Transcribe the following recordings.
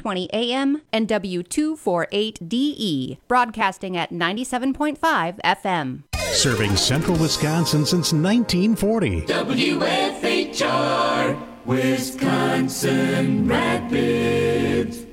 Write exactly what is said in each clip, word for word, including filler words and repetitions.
twenty A M and W two forty-eight D E, broadcasting at ninety-seven point five F M. Serving central Wisconsin since nineteen forty. W F H R, Wisconsin Rapids.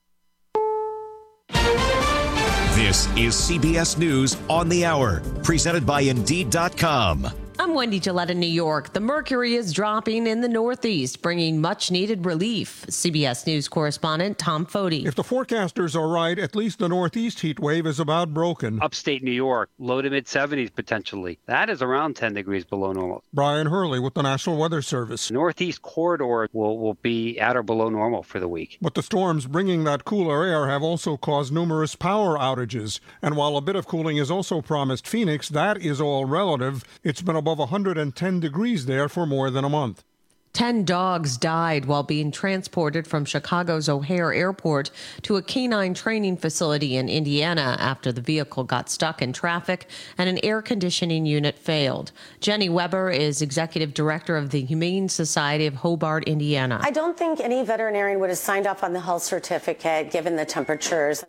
This is C B S News on the Hour, presented by Indeed dot com. I'm Wendy Gillette in New York. The mercury is dropping in the Northeast, bringing much-needed relief. C B S News correspondent Tom Foti. If the forecasters are right, at least the Northeast heat wave is about broken. Upstate New York, low to mid-seventies potentially. That is around ten degrees below normal. Brian Hurley with the National Weather Service. Northeast corridor will, will be at or below normal for the week. But the storms bringing that cooler air have also caused numerous power outages. And while a bit of cooling is also promised Phoenix, that is all relative. It's been above one hundred ten degrees there for more than a month. Ten dogs died while being transported from Chicago's O'Hare Airport to a canine training facility in Indiana after the vehicle got stuck in traffic and an air conditioning unit failed. Jenny Weber is executive director of the Humane Society of Hobart, Indiana. I don't think any veterinarian would have signed off on the health certificate given the temperatures.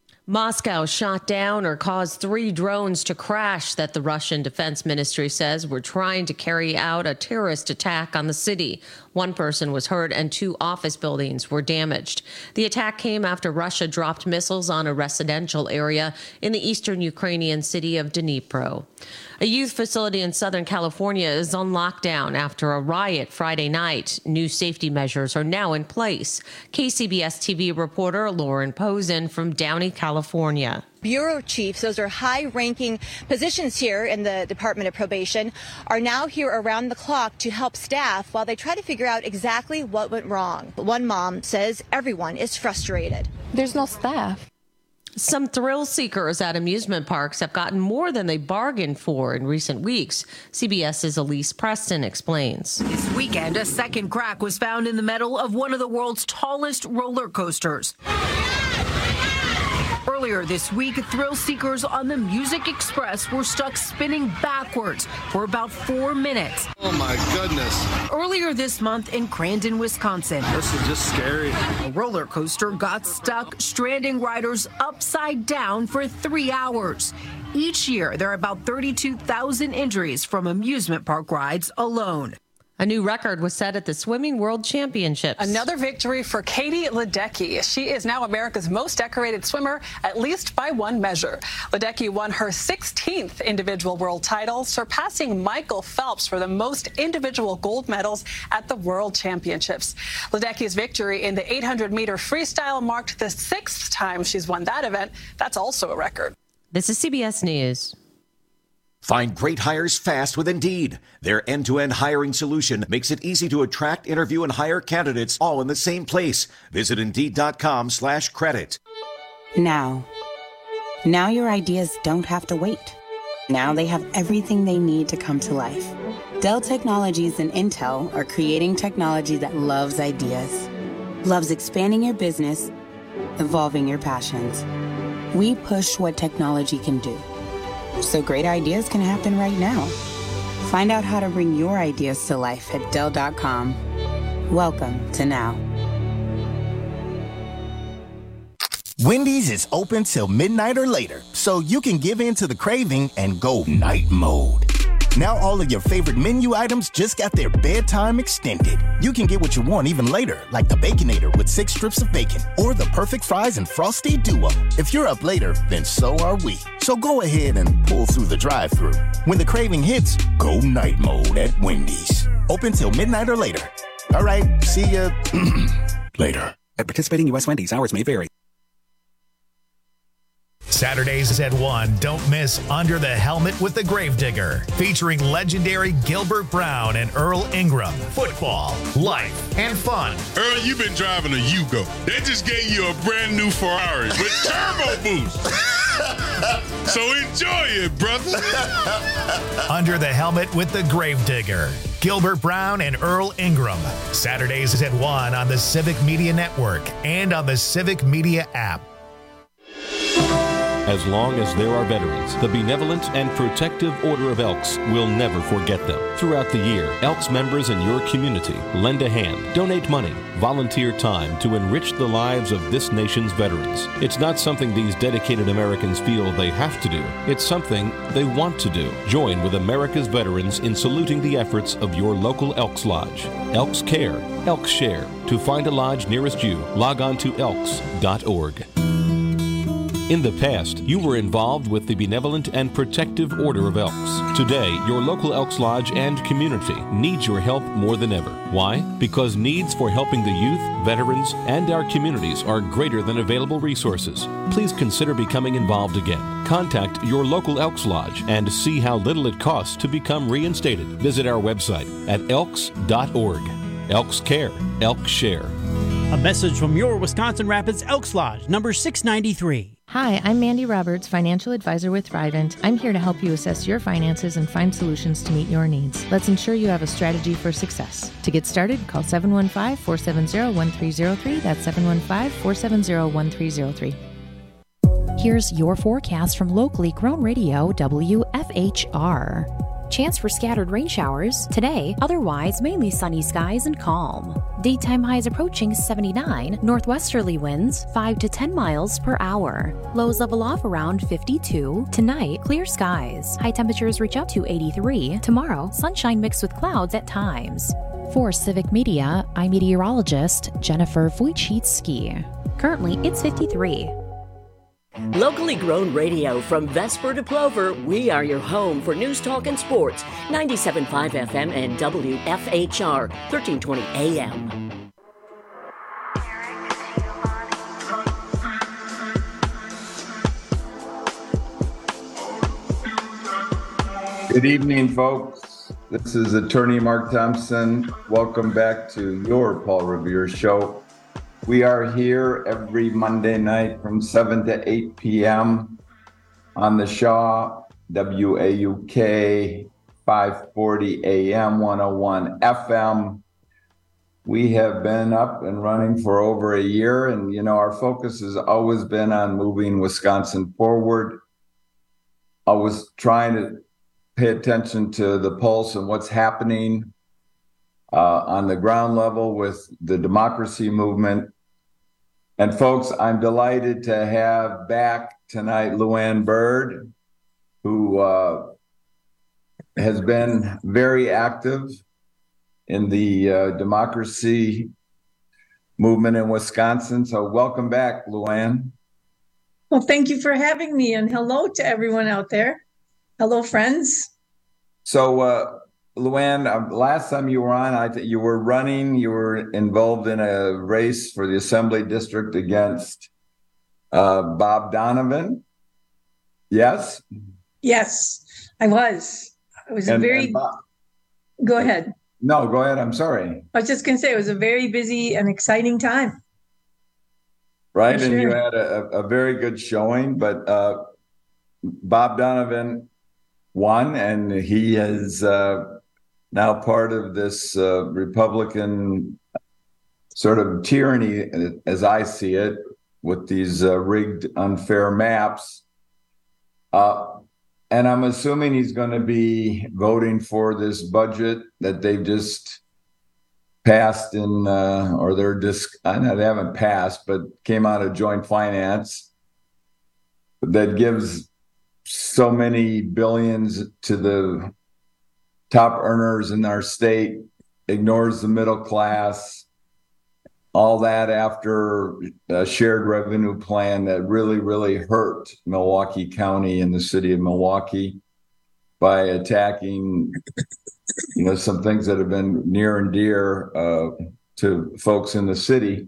Moscow shot down or caused three drones to crash that the Russian Defense Ministry says were trying to carry out a terrorist attack on the city. One person was hurt and two office buildings were damaged. The attack came after Russia dropped missiles on a residential area in the eastern Ukrainian city of Dnipro. A youth facility in Southern California is on lockdown after a riot Friday night. New safety measures are now in place. K C B S T V reporter Lauren Posen from Downey, California. Bureau chiefs, those are high-ranking positions here in the Department of Probation, are now here around the clock to help staff while they try to figure out exactly what went wrong. One mom says everyone is frustrated. There's no staff. Some thrill seekers at amusement parks have gotten more than they bargained for in recent weeks. CBS's Elise Preston explains. This weekend, a second crack was found in the metal of one of the world's tallest roller coasters. Earlier this week, thrill seekers on the Music Express were stuck spinning backwards for about four minutes. Oh my goodness. Earlier this month in Crandon, Wisconsin. This is just scary. A roller coaster got stuck, stranding riders upside down for three hours. Each year, there are about thirty-two thousand injuries from amusement park rides alone. A new record was set at the Swimming World Championships. Another victory for Katie Ledecky. She is now America's most decorated swimmer, at least by one measure. Ledecky won her sixteenth individual world title, surpassing Michael Phelps for the most individual gold medals at the World Championships. Ledecky's victory in the eight hundred meter freestyle marked the sixth time she's won that event. That's also a record. This is C B S News. Find great hires fast with Indeed. Their end-to-end hiring solution makes it easy to attract, interview, and hire candidates all in the same place. Visit Indeed.com slash credit. Now. Now your ideas don't have to wait. Now they have everything they need to come to life. Dell Technologies and Intel are creating technology that loves ideas, loves expanding your business, evolving your passions. We push what technology can do, so great ideas can happen right now. Find out how to bring your ideas to life at Dell dot com. Welcome to Now. Wendy's is open till midnight or later, so you can give in to the craving and go night mode. Now all of your favorite menu items just got their bedtime extended. You can get what you want even later, like the Baconator with six strips of bacon, or the perfect fries and Frosty Duo. If you're up later, then so are we. So go ahead and pull through the drive-thru. When the craving hits, go night mode at Wendy's. Open till midnight or later. All right, see ya later. At participating U S Wendy's, hours may vary. Saturdays at one, don't miss Under the Helmet with the Gravedigger, featuring legendary Gilbert Brown and Earl Ingram. Football, life, and fun. Earl, you've been driving a Yugo. They just gave you a brand new Ferrari with turbo boost. So enjoy it, brother. Under the Helmet with the Gravedigger, Gilbert Brown and Earl Ingram. Saturdays at one on the Civic Media Network and on the Civic Media app. As long as there are veterans, the Benevolent and Protective Order of Elks will never forget them. Throughout the year, Elks members in your community lend a hand, donate money, volunteer time to enrich the lives of this nation's veterans. It's not something these dedicated Americans feel they have to do. It's something they want to do. Join with America's veterans in saluting the efforts of your local Elks Lodge. Elks Care, Elks Share. To find a lodge nearest you, log on to elks dot org. In the past, you were involved with the Benevolent and Protective Order of Elks. Today, your local Elks Lodge and community needs your help more than ever. Why? Because needs for helping the youth, veterans, and our communities are greater than available resources. Please consider becoming involved again. Contact your local Elks Lodge and see how little it costs to become reinstated. Visit our website at elks dot org. Elks Care, Elks Share. A message from your Wisconsin Rapids Elks Lodge, number six ninety-three. Hi, I'm Mandy Roberts, financial advisor with Thrivent. I'm here to help you assess your finances and find solutions to meet your needs. Let's ensure you have a strategy for success. To get started, call seven one five, four seven zero, one three zero three. That's seven one five, four seven zero, one three zero three. Here's your forecast from locally grown radio W F H R. Chance for scattered rain showers today, otherwise mainly sunny skies and calm. Daytime highs approaching seventy-nine, northwesterly winds five to ten miles per hour. Lows level off around fifty-two. Tonight, clear skies. High temperatures reach up to eighty-three. Tomorrow, sunshine mixed with clouds at times. For Civic Media, I'm meteorologist Jennifer Wojcicki. Currently, it's fifty-three. Locally grown radio from Vesper to Plover, we are your home for news, talk, and sports. ninety-seven point five F M and W F H R, thirteen twenty A M. Good evening, folks. This is Attorney Mark Thompson. Welcome back to your Paul Revere Show. We are here every Monday night from seven to eight p.m. on the Shaw, W A U K, five forty A M, one oh one F M. We have been up and running for over a year, and, you know, our focus has always been on moving Wisconsin forward. Always trying to pay attention to the pulse and what's happening uh, on the ground level with the democracy movement. And folks, I'm delighted to have back tonight Luann Byrd, who uh, has been very active in the uh, democracy movement in Wisconsin. So welcome back, Luann. Well, thank you for having me, and hello to everyone out there. Hello, friends. So, uh, Luann, uh, last time you were on, I th- you were running, you were involved in a race for the Assembly District against uh, Bob Donovan. Yes? Yes, I was. It was And- a very, and Bob- go ahead. No, go ahead. I'm sorry. I was just going to say it was a very busy and exciting time. Right. For And you sure. had a, a very good showing, but uh, Bob Donovan won, and he is uh, now part of this uh, Republican sort of tyranny, as I see it, with these uh, rigged, unfair maps. Uh, and I'm assuming he's going to be voting for this budget that they've just passed in, uh, or they're just, I know they haven't passed, but came out of joint finance that gives so many billions to the top earners in our state, ignores the middle class, all that after a shared revenue plan that really, really hurt Milwaukee County and the city of Milwaukee by attacking, you know, some things that have been near and dear uh, to folks in the city.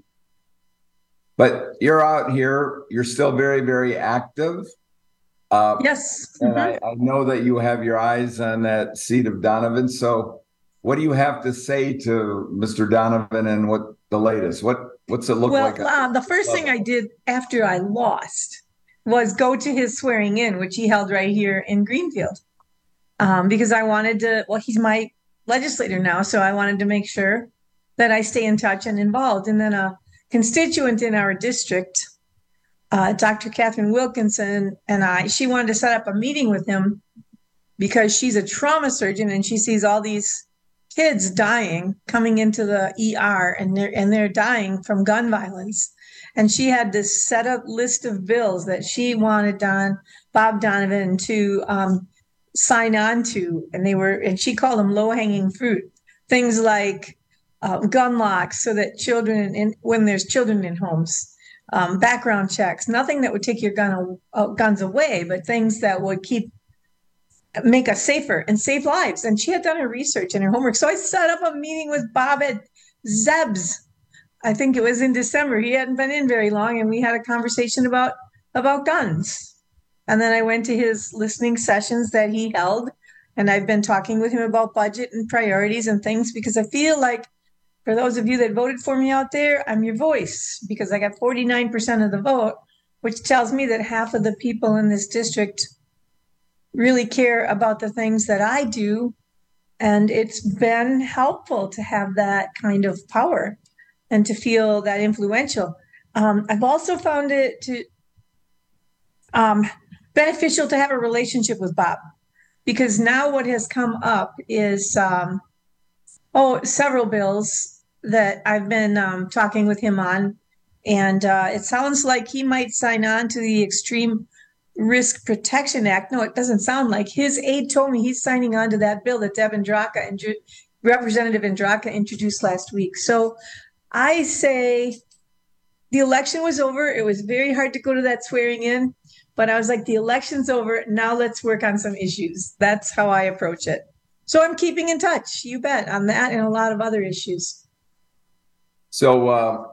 But you're out here, you're still very, very active. Uh, yes. And I, I know that you have your eyes on that seat of Donovan. So what do you have to say to Mister Donovan and what the latest? What What's it look well, like? uh, the first thing I did after I lost was go to his swearing in, which he held right here in Greenfield, um, because I wanted to, well, he's my legislator now, so I wanted to make sure that I stay in touch and involved. And then a constituent in our district uh, Doctor Catherine Wilkinson and I, she wanted to set up a meeting with him because she's a trauma surgeon and she sees all these kids dying coming into the E R and they're, and they're dying from gun violence. And she had this set up list of bills that she wanted Don, Bob Donovan to um, sign on to. And they were, and she called them low hanging fruit. Things like uh, gun locks so that children, in, when there's children in homes, um, background checks, nothing that would take your gun, uh, guns away, but things that would keep, make us safer and save lives. And she had done her research and her homework. So I set up a meeting with Bob at Zeb's. I think it was in December. He hadn't been in very long, and we had a conversation about, about guns. And then I went to his listening sessions that he held, and I've been talking with him about budget and priorities and things, because I feel like for those of you that voted for me out there, I'm your voice, because I got forty-nine percent of the vote, which tells me that half of the people in this district really care about the things that I do. And it's been helpful to have that kind of power and to feel that influential. Um, I've also found it to um, beneficial to have a relationship with Bob, because now what has come up is, um, oh, several bills that I've been um, talking with him on. And uh, it sounds like he might sign on to the Extreme Risk Protection Act. No, it doesn't sound like. His aide told me he's signing on to that bill that Deb Andraka and Representative Andraka introduced last week. So I say the election was over. It was very hard to go to that swearing in, but I was like, the election's over. Now let's work on some issues. That's how I approach it. So I'm keeping in touch, you bet, on that and a lot of other issues. So uh,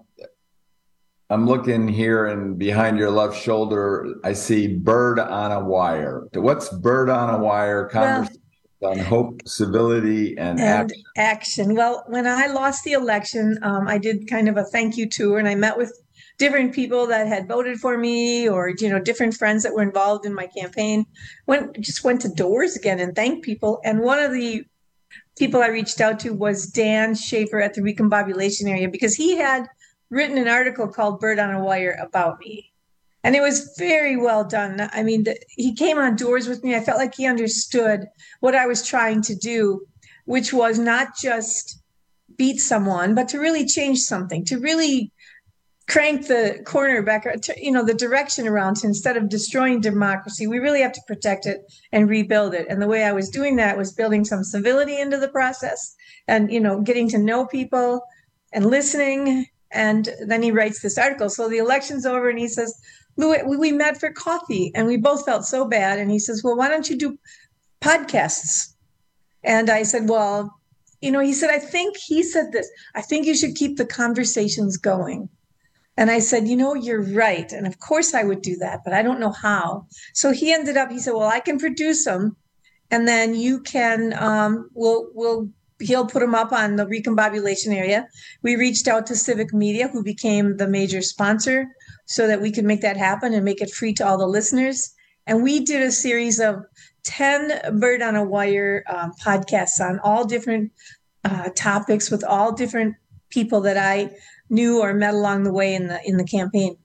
I'm looking here, and behind your left shoulder, I see Bird on a Wire. What's Bird on a Wire? Conversation well, on hope, civility, and, and action. action. Well, when I lost the election, um, I did kind of a thank you tour, and I met with different people that had voted for me, or, you know, different friends that were involved in my campaign. Went just went to doors again and thanked people. And one of the people I reached out to was Dan Schaefer at the Recombobulation Area, because he had written an article called Bird on a Wire about me. And it was very well done. I mean, the, he came on doors with me. I felt like he understood what I was trying to do, which was not just beat someone, but to really change something, to really crank the corner back, to, you know, the direction around. Instead of destroying democracy, we really have to protect it and rebuild it. And the way I was doing that was building some civility into the process and, you know, getting to know people and listening. And then he writes this article. So the election's over, and he says, Lou, we met for coffee, and we both felt so bad. And he says, well, why don't you do podcasts? And I said, well, you know, he said, I think he said this, I think you should keep the conversations going. And I said, you know, you're right. And of course I would do that, but I don't know how. So he ended up, he said, well, I can produce them, and then you can, um, we'll, we'll, he'll put them up on the Recombobulation Area. We reached out to Civic Media, who became the major sponsor, so that we could make that happen and make it free to all the listeners. And we did a series of ten Bird on a Wire um, podcasts on all different uh, topics with all different people that I knew or met along the way in the in the campaign.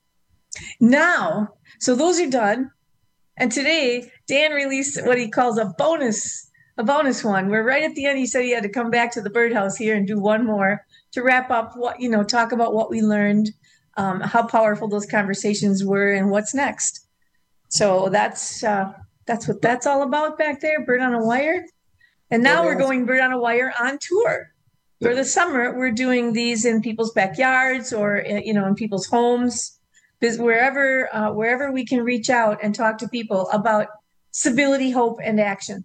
Now, so those are done. And today, Dan released what he calls a bonus, a bonus one, where right at the end, he said he had to come back to the birdhouse here and do one more to wrap up what, you know, talk about what we learned, um, how powerful those conversations were, and what's next. So that's uh, that's what that's all about back there, Bird on a Wire. And now we're going Bird on a Wire on tour. For the summer, we're doing these in people's backyards or, you know, in people's homes, wherever uh, wherever we can reach out and talk to people about civility, hope, and action.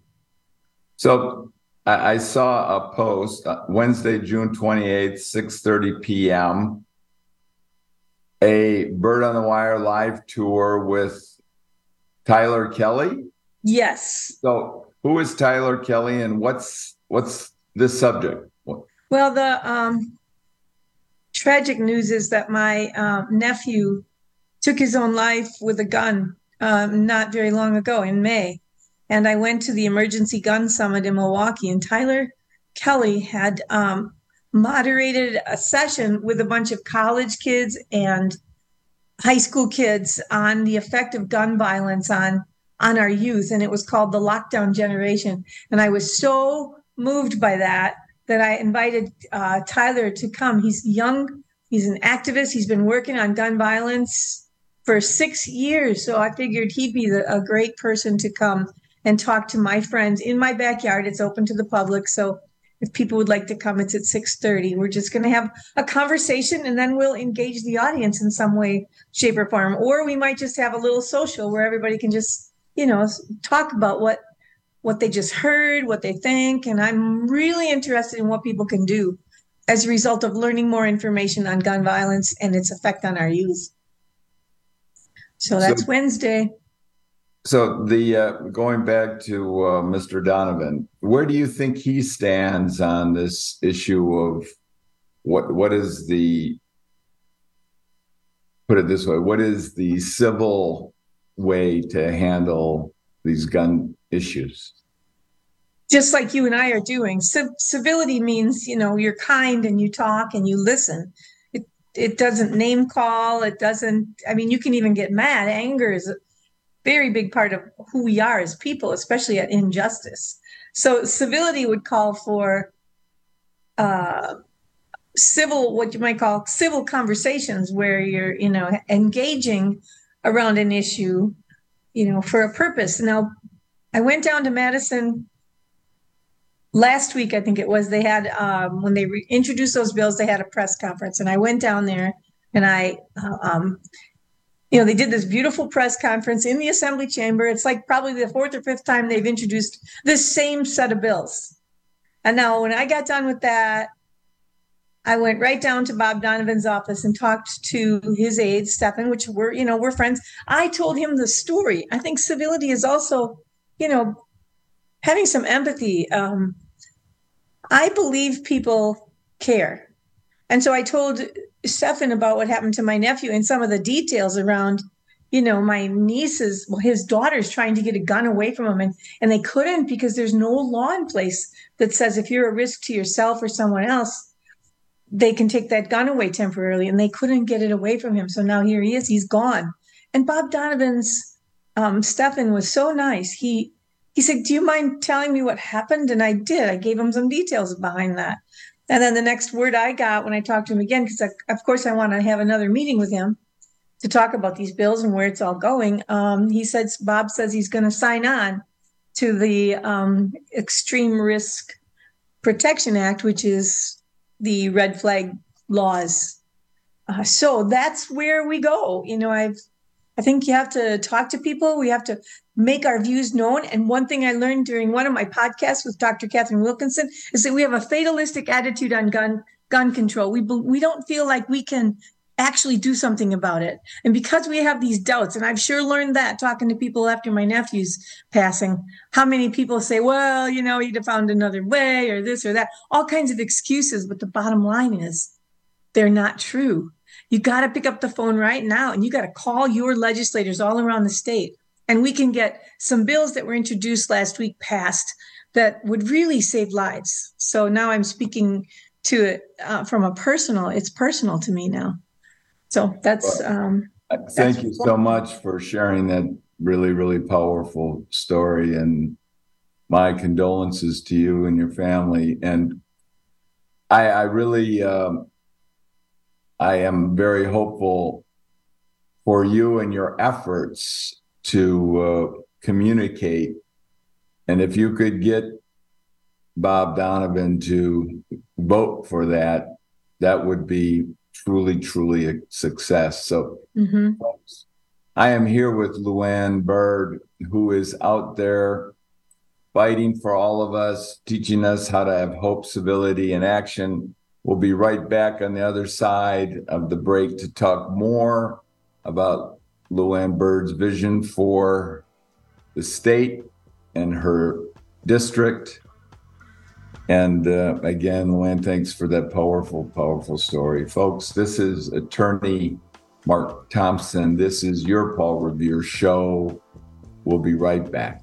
So I, I saw a post uh, Wednesday, June twenty-eighth, six thirty p.m., a Bird on the Wire live tour with Tyler Kelly. Yes. So who is Tyler Kelly, and what's what's this subject? Well, the um, tragic news is that my um, nephew took his own life with a gun um, not very long ago in May. And I went to the Emergency Gun Summit in Milwaukee, and Tyler Kelly had um, moderated a session with a bunch of college kids and high school kids on the effect of gun violence on on our youth, and it was called The Lockdown Generation. And I was so moved by that that I invited uh, Tyler to come. He's young, he's an activist, he's been working on gun violence for six years. So I figured he'd be the, a great person to come and talk to my friends in my backyard. It's open to the public, so if people would like to come, it's at six thirty. We're just going to have a conversation, and then we'll engage the audience in some way, shape, or form. Or we might just have a little social where everybody can just, you know, talk about what what they just heard, what they think. And I'm really interested in what people can do as a result of learning more information on gun violence and its effect on our youth. So that's so, Wednesday. So the uh, going back to uh, Mister Donovan, where do you think he stands on this issue of what what is the, put it this way, what is the civil way to handle these gun issues? Just like you and I are doing. C- civility means, you know, you're kind and you talk and you listen. It it doesn't name call. It doesn't, I mean, you can even get mad. Anger is a very big part of who we are as people, especially at injustice. So civility would call for uh, civil, what you might call civil conversations where you're, you know, engaging around an issue, you know, for a purpose. Now, I went down to Madison last week, I think it was. They had, um, when they re- introduced those bills, they had a press conference. And I went down there and I, uh, um, you know, they did this beautiful press conference in the Assembly chamber. It's like probably the fourth or fifth time they've introduced this same set of bills. And now when I got done with that, I went right down to Bob Donovan's office and talked to his aide, Stephan, which we're, you know, we're friends. I told him the story. I think civility is also, you know, having some empathy. Um, I believe people care. And so I told Stephan about what happened to my nephew and some of the details around, you know, my niece's, well, his daughter's trying to get a gun away from him, and, and they couldn't because there's no law in place that says if you're a risk to yourself or someone else, they can take that gun away temporarily, and they couldn't get it away from him. So now here he is, he's gone. And Bob Donovan's, um, Stephan was so nice. He, he said, do you mind telling me what happened? And I did. I gave him some details behind that. And then the next word I got when I talked to him again, because of course I want to have another meeting with him to talk about these bills and where it's all going. Um, he said, Bob says he's going to sign on to the um, Extreme Risk Protection Act, which is the red flag laws. Uh, so that's where we go. You know, I've, I think you have to talk to people. We have to make our views known. And one thing I learned during one of my podcasts with Doctor Catherine Wilkinson is that we have a fatalistic attitude on gun gun control. We we don't feel like we can actually do something about it. And because we have these doubts, and I've sure learned that talking to people after my nephew's passing, how many people say, well, you know, he'd have found another way or this or that, all kinds of excuses. But the bottom line is they're not true. You got to pick up the phone right now and you got to call your legislators all around the state. And we can get some bills that were introduced last week passed that would really save lives. So now I'm speaking to it uh, from a personal, it's personal to me now. So that's. Um, Thank that's you so much for sharing that really, really powerful story. And my condolences to you and your family. And I, I really, um, I am very hopeful for you and your efforts to uh, communicate. And if you could get Bob Donovan to vote for that, that would be truly, truly a success. So mm-hmm. folks, I am here with Luann Byrd, who is out there fighting for all of us, teaching us how to have hope, civility, and action. We'll be right back on the other side of the break to talk more about Luann Byrd's vision for the state and her district. And uh, again, Luann, thanks for that powerful, powerful story. Folks, this is attorney Mark Thompson. This is your Paul Revere Show. We'll be right back.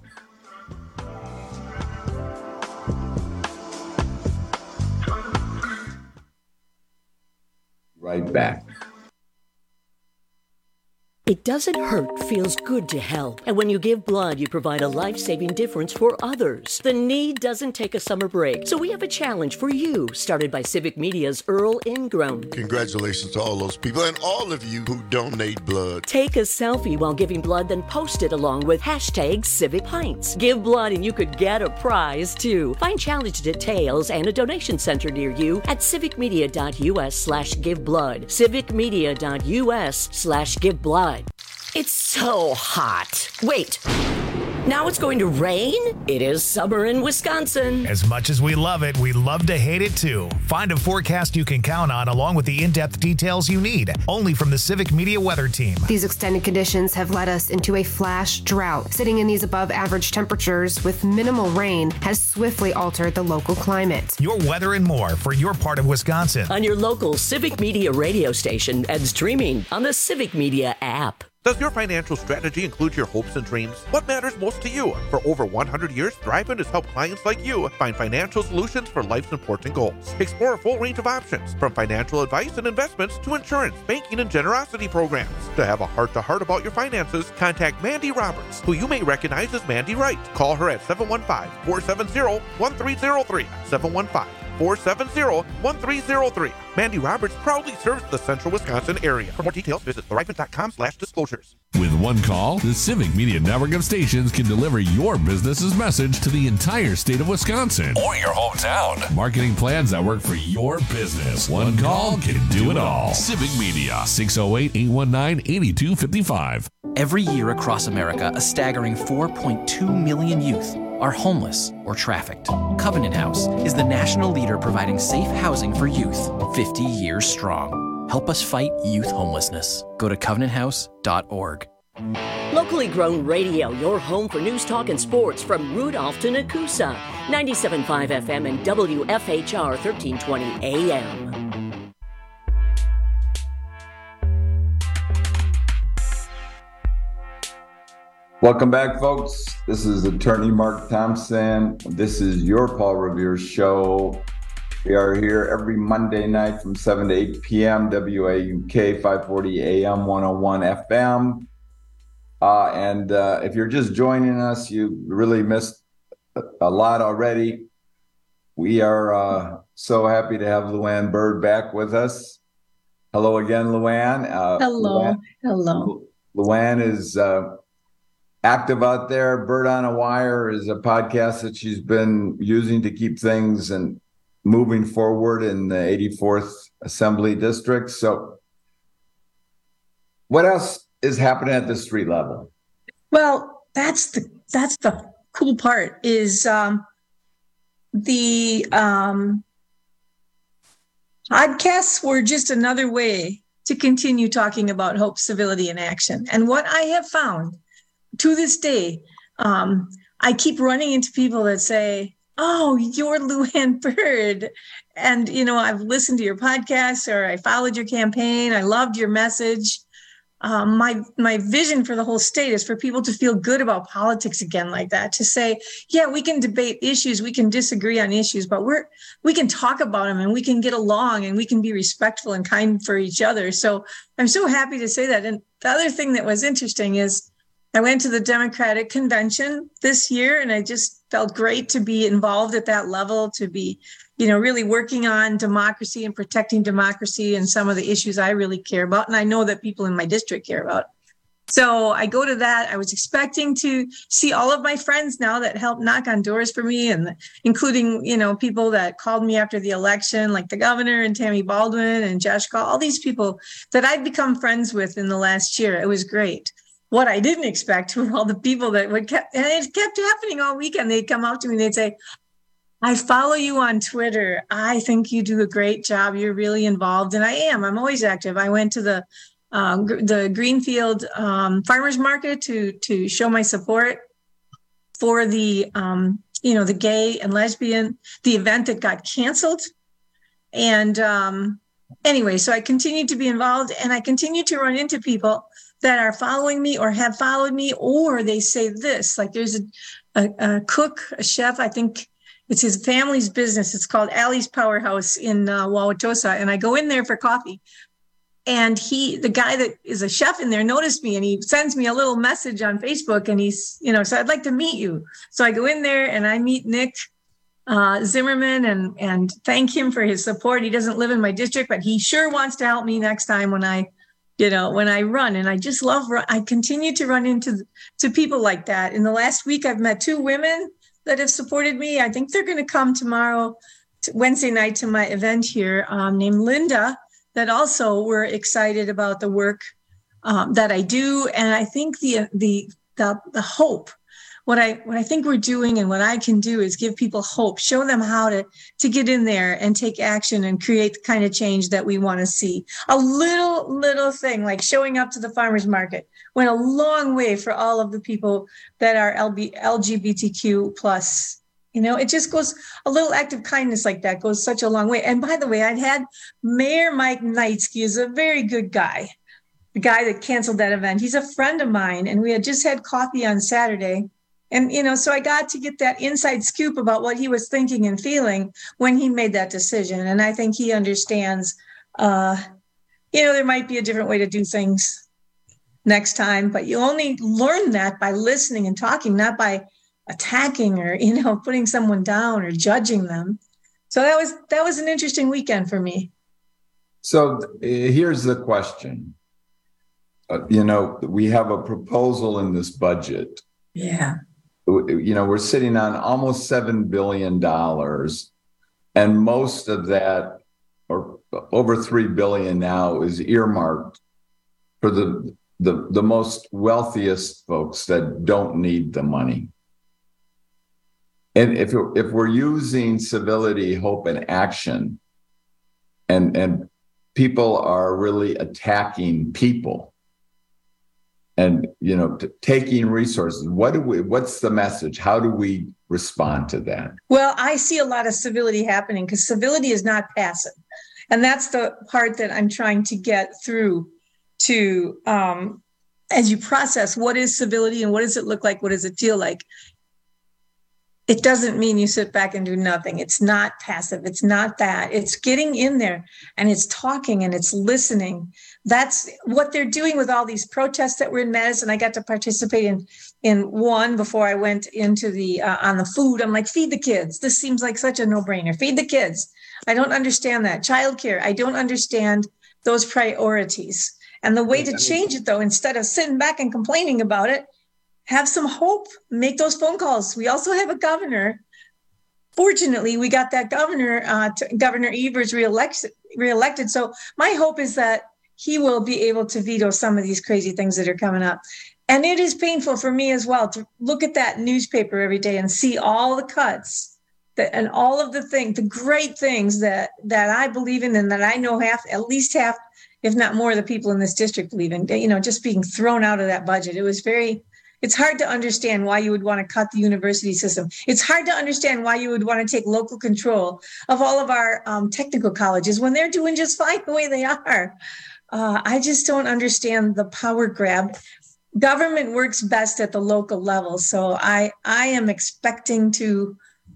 Right back. It doesn't hurt, feels good to help. And when you give blood, you provide a life-saving difference for others. The need doesn't take a summer break. So we have a challenge for you, started by Civic Media's Earl Ingram. Congratulations to all those people and all of you who donate blood. Take a selfie while giving blood, then post it along with hashtag Civic Pints. Give blood and you could get a prize, too. Find challenge details and a donation center near you at civicmedia.us slash give blood. civicmedia.us slash give blood. It's so hot. Wait. Now it's going to rain? It is summer in Wisconsin. As much as we love it, we love to hate it too. Find a forecast you can count on along with the in-depth details you need, only from the Civic Media Weather Team. These extended conditions have led us into a flash drought. Sitting in these above average temperatures with minimal rain has swiftly altered the local climate. Your weather and more for your part of Wisconsin. On your local Civic Media radio station and streaming on the Civic Media app. Does your financial strategy include your hopes and dreams? What matters most to you? For over one hundred years, Thrivent has helped clients like you find financial solutions for life's important goals. Explore a full range of options, from financial advice and investments to insurance, banking, and generosity programs. To have a heart-to-heart about your finances, contact Mandy Roberts, who you may recognize as Mandy Wright. Call her at seven one five, four seven zero, one three zero three, seven one five, four seven zero, one three zero three. Mandy Roberts proudly serves the central Wisconsin area. For more details, visit thrivent.com slash disclosures. With one call, the Civic Media network of stations can deliver your business's message to the entire state of Wisconsin. Or your hometown. Marketing plans that work for your business. One call can do it all. Civic Media, six oh eight, eight one nine, eight two five five. Every year across America, a staggering four point two million youth are homeless or trafficked. Covenant House is the national leader providing safe housing for youth, fifty years strong. Help us fight youth homelessness. Go to covenant house dot org. Locally grown radio, your home for news, talk, and sports from Rudolph to Nakusa. ninety-seven point five F M and W F H R thirteen twenty A M. Welcome back, folks. This is Attorney Mark Thompson. This is your Paul Revere Show. We are here every Monday night from seven to eight p.m. W A U K five forty A M one oh one F M. Uh, and uh, if you're just joining us, you really missed a lot already. We are uh, so happy to have Luann Bird back with us. Hello again, Luann. Uh, Hello. Luann, Hello. Luann is uh, active out there. Bird on a Wire is a podcast that she's been using to keep things and moving forward in the eighty-fourth Assembly District. So what else is happening at the street level? Well, that's the that's the cool part is um, the um, podcasts were just another way to continue talking about hope, civility, and action. And what I have found to this day, um, I keep running into people that say, "Oh, you're Luann Bird. And, you know, I've listened to your podcast, or I followed your campaign. I loved your message." Um, my my vision for the whole state is for people to feel good about politics again like that, to say, yeah, we can debate issues, we can disagree on issues, but we're we can talk about them and we can get along and we can be respectful and kind for each other. So I'm so happy to say that. And the other thing that was interesting is I went to the Democratic Convention this year, and I just felt great to be involved at that level, to be, you know, really working on democracy and protecting democracy and some of the issues I really care about. And I know that people in my district care about. So I go to that. I was expecting to see all of my friends now that helped knock on doors for me, and including, you know, people that called me after the election, like the governor and Tammy Baldwin and Josh Gall, all these people that I've become friends with in the last year. It was great. What I didn't expect were all the people that would kept, and it kept happening all weekend. They'd come up to me and they'd say, "I follow you on Twitter. I think you do a great job. You're really involved." And I am. I'm always active. I went to the um, the Greenfield um, Farmers Market to to show my support for the um, you know the gay and lesbian, the event that got canceled. And um, anyway, so I continue to be involved, and I continue to run into people that are following me or have followed me, or they say this, like there's a, a, a cook, a chef, I think it's his family's business. It's called Allie's Powerhouse in uh, Wauwatosa. And I go in there for coffee. And he, the guy that is a chef in there, noticed me, and he sends me a little message on Facebook, and he's, you know, so I'd like to meet you. So I go in there and I meet Nick uh, Zimmerman and and thank him for his support. He doesn't live in my district, but he sure wants to help me next time when I, you know, when I run. And I just love, I continue to run into to people like that. In the last week, I've met two women that have supported me. I think they're going to come tomorrow, to Wednesday night, to my event here, um, named Linda, that also were excited about the work um, that I do. And I think the, the, the, the hope, what I, what I think we're doing and what I can do is give people hope, show them how to, to get in there and take action and create the kind of change that we want to see. A little, little thing like showing up to the farmer's market went a long way for all of the people that are L G B T Q plus. You know, it just goes, a little act of kindness like that goes such a long way. And by the way, I'd had Mayor Mike Knightsky is a very good guy, the guy that canceled that event. He's a friend of mine, and we had just had coffee on Saturday. And, you know, so I got to get that inside scoop about what he was thinking and feeling when he made that decision. And I think he understands, uh, you know, there might be a different way to do things next time, but you only learn that by listening and talking, not by attacking or, you know, putting someone down or judging them. So that was that was an interesting weekend for me. So uh, here's the question. Uh, you know, we have a proposal in this budget. Yeah. You know, we're sitting on almost seven billion dollars, and most of that, or over three billion dollars now, is earmarked for the, the, the most wealthiest folks that don't need the money. And if if we're using civility, hope, and action, and and people are really attacking people, and you know, t- taking resources, what do we? What's the message? How do we respond to that? Well, I see a lot of civility happening because civility is not passive, and that's the part that I'm trying to get through to um, as you process what is civility and what does it look like, what does it feel like. It doesn't mean you sit back and do nothing. It's not passive. It's not that. It's getting in there and it's talking and it's listening. That's what they're doing with all these protests that were in Madison. I got to participate in in one before I went into the uh, on the food. I'm like, feed the kids. This seems like such a no-brainer. Feed the kids. I don't understand that. Childcare. I don't understand those priorities. And the way to change it, though, instead of sitting back and complaining about it, have some hope, make those phone calls. We also have a governor. Fortunately, we got that governor, uh, to, Governor Evers reelected, reelected. So my hope is that he will be able to veto some of these crazy things that are coming up. And it is painful for me as well to look at that newspaper every day and see all the cuts that, and all of the things, the great things that, that I believe in and that I know half, at least half, if not more, of the people in this district believe in, you know, just being thrown out of that budget. It was very... It's hard to understand why you would want to cut the university system. It's hard to understand why you would want to take local control of all of our um, technical colleges when they're doing just fine the way they are. Uh, I just don't understand the power grab. Government works best at the local level. So I, I am expecting to,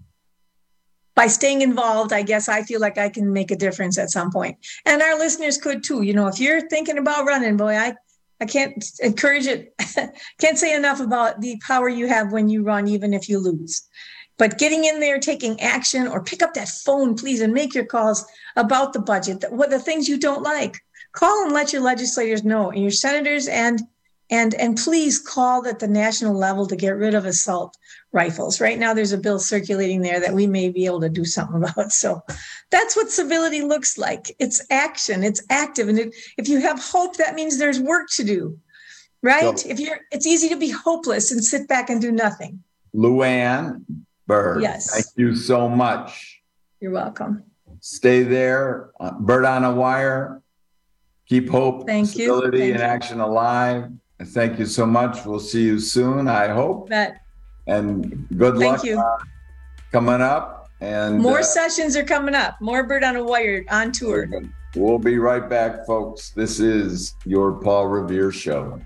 by staying involved, I guess I feel like I can make a difference at some point. And our listeners could too. You know, if you're thinking about running, boy, I I can't encourage it. Can't say enough about the power you have when you run, even if you lose. But getting in there, taking action, or pick up that phone, please, and make your calls about the budget, what the things you don't like. Call and let your legislators know, and your senators, and and and please call at the national level to get rid of assault rifles. Right now, there's a bill circulating there that we may be able to do something about. So that's what civility looks like. It's action. It's active. And it, if you have hope, that means there's work to do, right? So, if you're, it's easy to be hopeless and sit back and do nothing. Luann Bird, yes. Thank you so much. You're welcome. Stay there. Uh, Bird on a Wire. Keep hope, thank civility, you. Thank and you. action alive. And thank you so much. We'll see you soon, I hope. Bet. And good Thank luck you. Uh, coming up. And more uh, sessions are coming up. More Bird on a Wire on tour. We'll be right back, folks. This is your Paul Revere Show.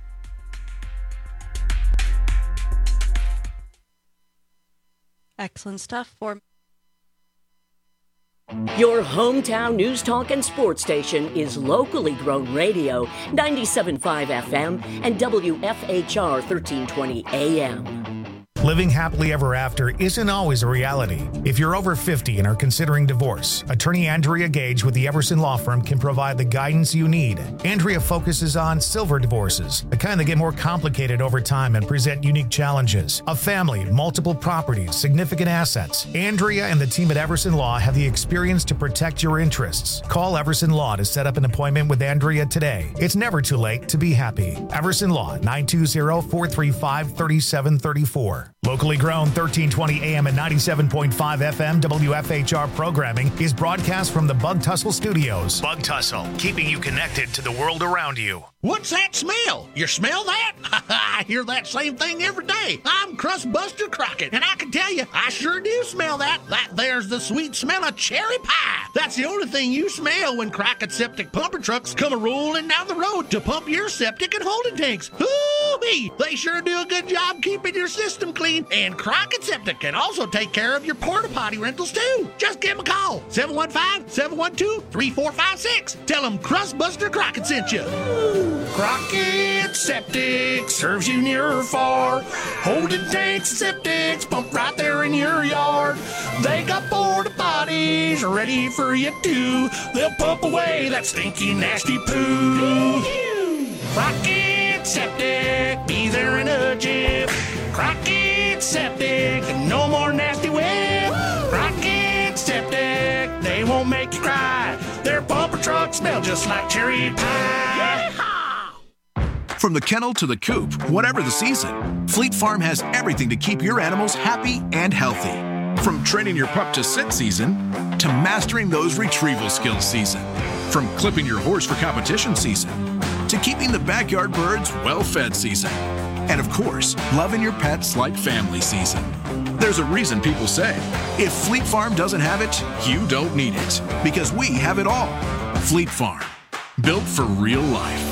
Excellent stuff for Your hometown news, talk, and sports station is Locally Grown Radio, ninety-seven point five F M and W F H R thirteen twenty A M. Living happily ever after isn't always a reality. If you're over fifty and are considering divorce, attorney Andrea Gage with the Everson Law Firm can provide the guidance you need. Andrea focuses on silver divorces, the kind that get more complicated over time and present unique challenges. A family, multiple properties, significant assets. Andrea and the team at Everson Law have the experience to protect your interests. Call Everson Law to set up an appointment with Andrea today. It's never too late to be happy. Everson Law, nine two zero, four three five, three seven three four. Locally grown, thirteen twenty A M and ninety-seven point five F M W F H R programming is broadcast from the Bug Tussle Studios. Bug Tussle, keeping you connected to the world around you. What's that smell? You smell that? I hear that same thing every day. I'm Crustbuster Crockett, and I can tell you, I sure do smell that. That there's the sweet smell of cherry pie. That's the only thing you smell when Crockett Septic pumper trucks come a-rolling down the road to pump your septic and holding tanks. Hoo-wee! They sure do a good job keeping your system clean, and Crockett Septic can also take care of your porta potty rentals too. Just give them a call, seven one five, seven one two, three four five six. Tell them Crustbuster Crockett sent you. Crockett Septic serves you near or far. Holding tanks and septics pump right there in your yard. They got porta potties ready for you too. They'll pump away that stinky, nasty poo. Crockett Septic, be there in a jiff. Crockett Septic, no more nasty whip. Crockett Septic, they won't make you cry. Their pumper trucks smell just like cherry pie. From the kennel to the coop, whatever the season, Fleet Farm has everything to keep your animals happy and healthy. From training your pup to sit season, to mastering those retrieval skills season. From clipping your horse for competition season, to keeping the backyard birds well-fed season. And of course, loving your pets like family season. There's a reason people say, if Fleet Farm doesn't have it, you don't need it. Because we have it all. Fleet Farm, built for real life.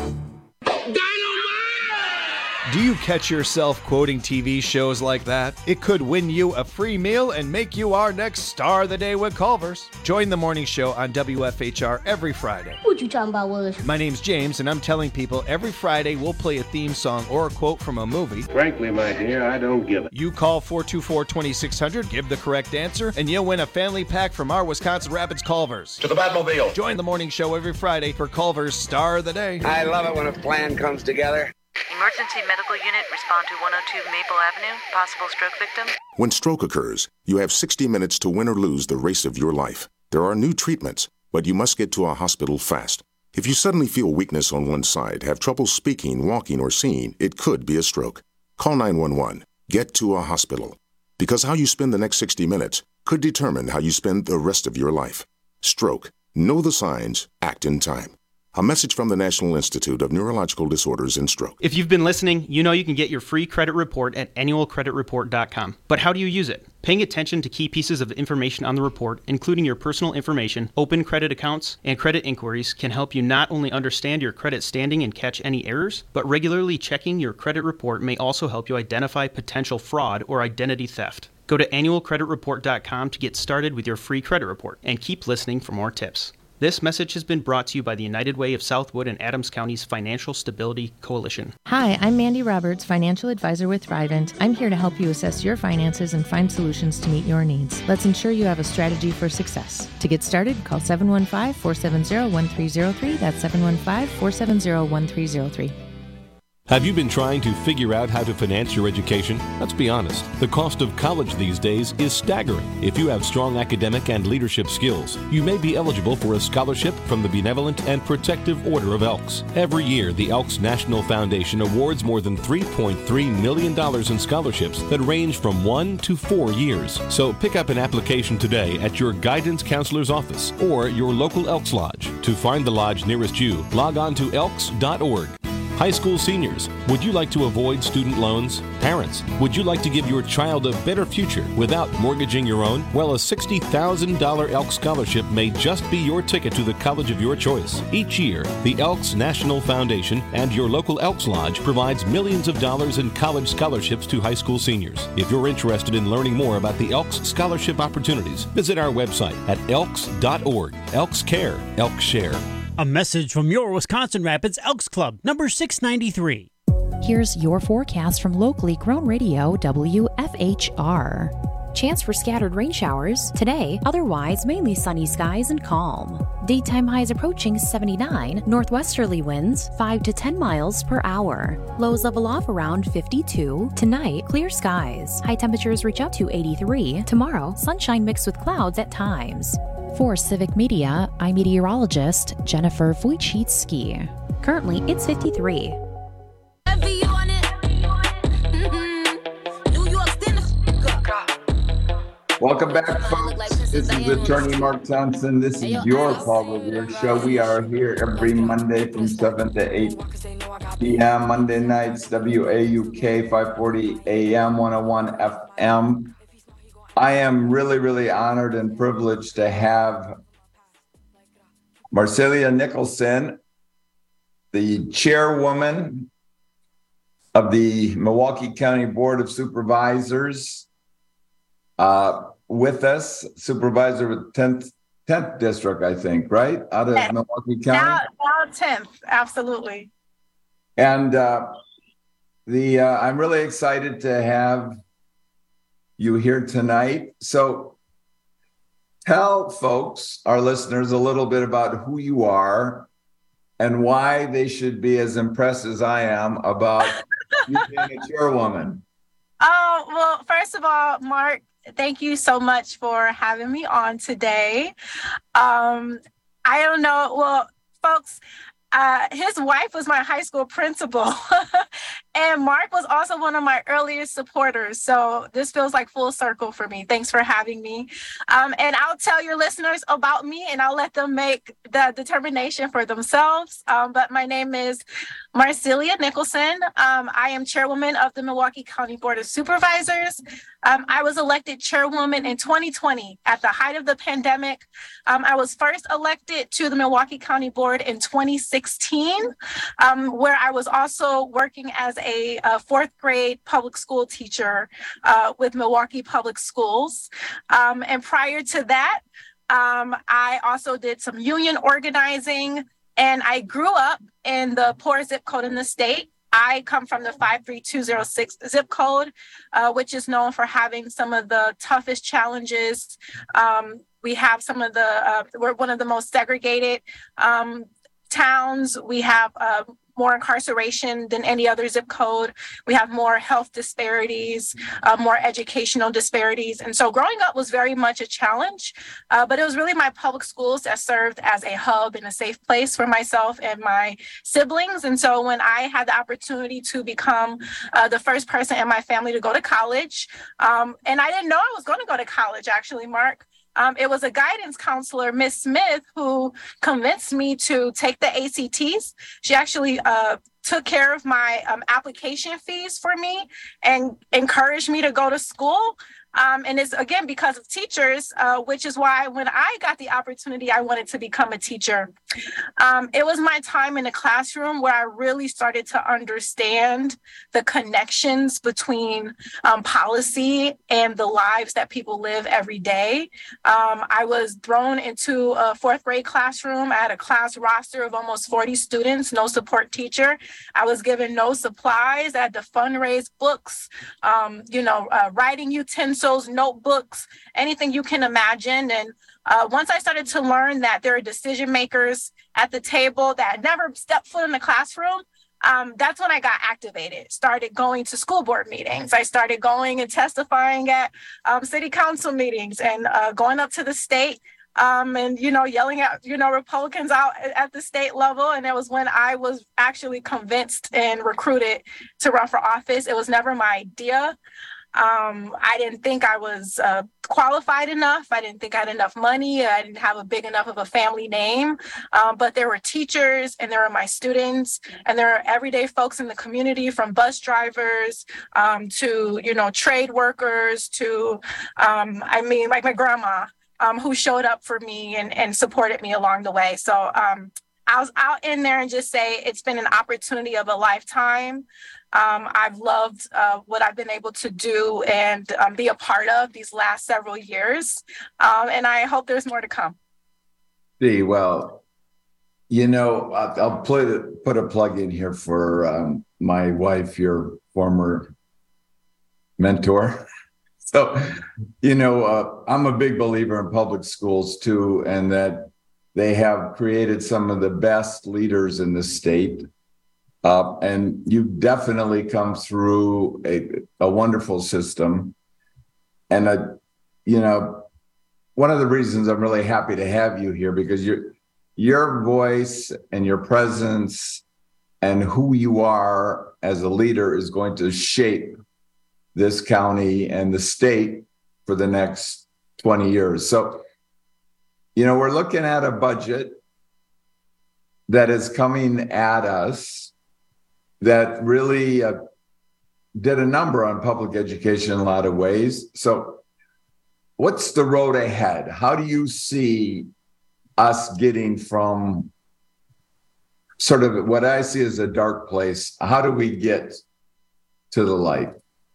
Do you catch yourself quoting T V shows like that? It could win you a free meal and make you our next star of the day with Culver's. Join the morning show on W F H R every Friday. What you talking about, Willis? My name's James, and I'm telling people every Friday we'll play a theme song or a quote from a movie. Frankly, my dear, I don't give it. You call four two four, two six zero zero, give the correct answer, and you'll win a family pack from our Wisconsin Rapids Culver's. To the Batmobile. Join the morning show every Friday for Culver's Star of the Day. I love it when a plan comes together. Emergency medical unit, respond to one oh two Maple Avenue. Possible stroke victim. When stroke occurs, you have sixty minutes to win or lose the race of your life. There are new treatments, but you must get to a hospital fast. If you suddenly feel weakness on one side, have trouble speaking, walking, or seeing, it could be a stroke. Call nine one one. Get to a hospital. Because how you spend the next sixty minutes could determine how you spend the rest of your life. Stroke. Know the signs. Act in time. A message from the National Institute of Neurological Disorders and Stroke. If you've been listening, you know you can get your free credit report at annual credit report dot com. But how do you use it? Paying attention to key pieces of information on the report, including your personal information, open credit accounts, and credit inquiries, can help you not only understand your credit standing and catch any errors, but regularly checking your credit report may also help you identify potential fraud or identity theft. Go to annual credit report dot com to get started with your free credit report, and keep listening for more tips. This message has been brought to you by the United Way of Southwood and Adams County's Financial Stability Coalition. Hi, I'm Mandy Roberts, financial advisor with Thrivent. I'm here to help you assess your finances and find solutions to meet your needs. Let's ensure you have a strategy for success. To get started, call seven one five, four seven zero, one three zero three. That's seven one five, four seven zero, one three zero three. Have you been trying to figure out how to finance your education? Let's be honest, the cost of college these days is staggering. If you have strong academic and leadership skills, you may be eligible for a scholarship from the Benevolent and Protective Order of Elks. Every year, the Elks National Foundation awards more than three point three million dollars in scholarships that range from one to four years. So pick up an application today at your guidance counselor's office or your local Elks Lodge. To find the lodge nearest you, log on to elks dot org. High school seniors, would you like to avoid student loans? Parents, would you like to give your child a better future without mortgaging your own? Well, a sixty thousand dollars Elks Scholarship may just be your ticket to the college of your choice. Each year, the Elks National Foundation and your local Elks Lodge provides millions of dollars in college scholarships to high school seniors. If you're interested in learning more about the Elks Scholarship opportunities, visit our website at elks dot org. Elks Care, Elks Share. A message from your Wisconsin Rapids Elks Club, number six ninety-three. Here's your forecast from locally grown radio W F H R. Chance for scattered rain showers today, otherwise mainly sunny skies and calm. Daytime highs approaching seventy-nine, northwesterly winds five to ten miles per hour. Lows level off around fifty-two. Tonight, clear skies. High temperatures reach up to eighty-three. Tomorrow, sunshine mixed with clouds at times. For Civic Media, I'm meteorologist Jennifer Wojcicki. Currently, it's fifty-three. Welcome back, folks. This is Attorney Mark Thompson. This is your Paul Revere Show. We are here every Monday from seven to eight p.m. Monday nights, W A U K, five forty A M, one oh one F M. I am really, really honored and privileged to have Marcelia Nicholson, the chairwoman of the Milwaukee County Board of Supervisors, uh, with us, supervisor with tenth, tenth district, I think, right? Out of yes. Milwaukee County? Now, now tenth, absolutely. And uh, the uh, I'm really excited to have you here tonight. So tell folks, our listeners, a little bit about who you are and why they should be as impressed as I am about you being a chairwoman. Oh, well, first of all, Mark, thank you so much for having me on today. Um, I don't know. Well, folks, uh, his wife was my high school principal. And Mark was also one of my earliest supporters. So this feels like full circle for me. Thanks for having me. Um, and I'll tell your listeners about me and I'll let them make the determination for themselves. Um, but my name is Marcelia Nicholson. Um, I am chairwoman of the Milwaukee County Board of Supervisors. Um, I was elected chairwoman in twenty twenty at the height of the pandemic. Um, I was first elected to the Milwaukee County Board in twenty sixteen, um, where I was also working as a, a fourth grade public school teacher uh, with Milwaukee Public Schools. Um, and prior to that, um, I also did some union organizing, and I grew up in the poorest zip code in the state. I come from the five three two zero six zip code, uh, which is known for having some of the toughest challenges. Um, we have some of the, uh, we're one of the most segregated um, towns. We have uh, more incarceration than any other zip code. We have more health disparities, uh, more educational disparities. And so growing up was very much a challenge, uh, but it was really my public schools that served as a hub and a safe place for myself and my siblings. And so when I had the opportunity to become uh, the first person in my family to go to college, um, and I didn't know I was going to go to college, actually, Mark. Um, it was a guidance counselor, Miss Smith, who convinced me to take the A C Ts. She actually uh, took care of my um, application fees for me and encouraged me to go to school. Um, and it's, again, because of teachers, uh, which is why when I got the opportunity, I wanted to become a teacher. Um, it was my time in the classroom where I really started to understand the connections between um, policy and the lives that people live every day. Um, I was thrown into a fourth grade classroom. I had a class roster of almost forty students, no support teacher. I was given no supplies. I had to fundraise books, um, you know, uh, writing utensils, notebooks, anything you can imagine. And uh, once I started to learn that there are decision makers at the table that had never stepped foot in the classroom, um, that's when I got activated, started going to school board meetings. I started going and testifying at um, city council meetings and uh, going up to the state Um, and, you know, yelling at, you know, Republicans out at the state level. And it was when I was actually convinced and recruited to run for office. It was never my idea. Um, I didn't think I was uh, qualified enough. I didn't think I had enough money. I didn't have a big enough of a family name. Um, but there were teachers, and there were my students, and there are everyday folks in the community, from bus drivers um, to, you know, trade workers to, um, I mean, like my grandma, um, who showed up for me and, and supported me along the way. So um, I'll, I'll end there and just say it's been an opportunity of a lifetime. Um, I've loved uh, what I've been able to do and um, be a part of these last several years. Um, and I hope there's more to come. See, well, you know, I'll, I'll put, put a plug in here for um, my wife, your former mentor. So, you know, uh, I'm a big believer in public schools too, and that they have created some of the best leaders in the state. Uh, and you definitely come through a, a wonderful system. And, uh, you know, one of the reasons I'm really happy to have you here, because your your voice and your presence and who you are as a leader is going to shape this county and the state for the next twenty years. So, you know, we're looking at a budget that is coming at us that really uh, did a number on public education in a lot of ways. So what's the road ahead? How do you see us getting from sort of what I see as a dark place? How do we get to the light?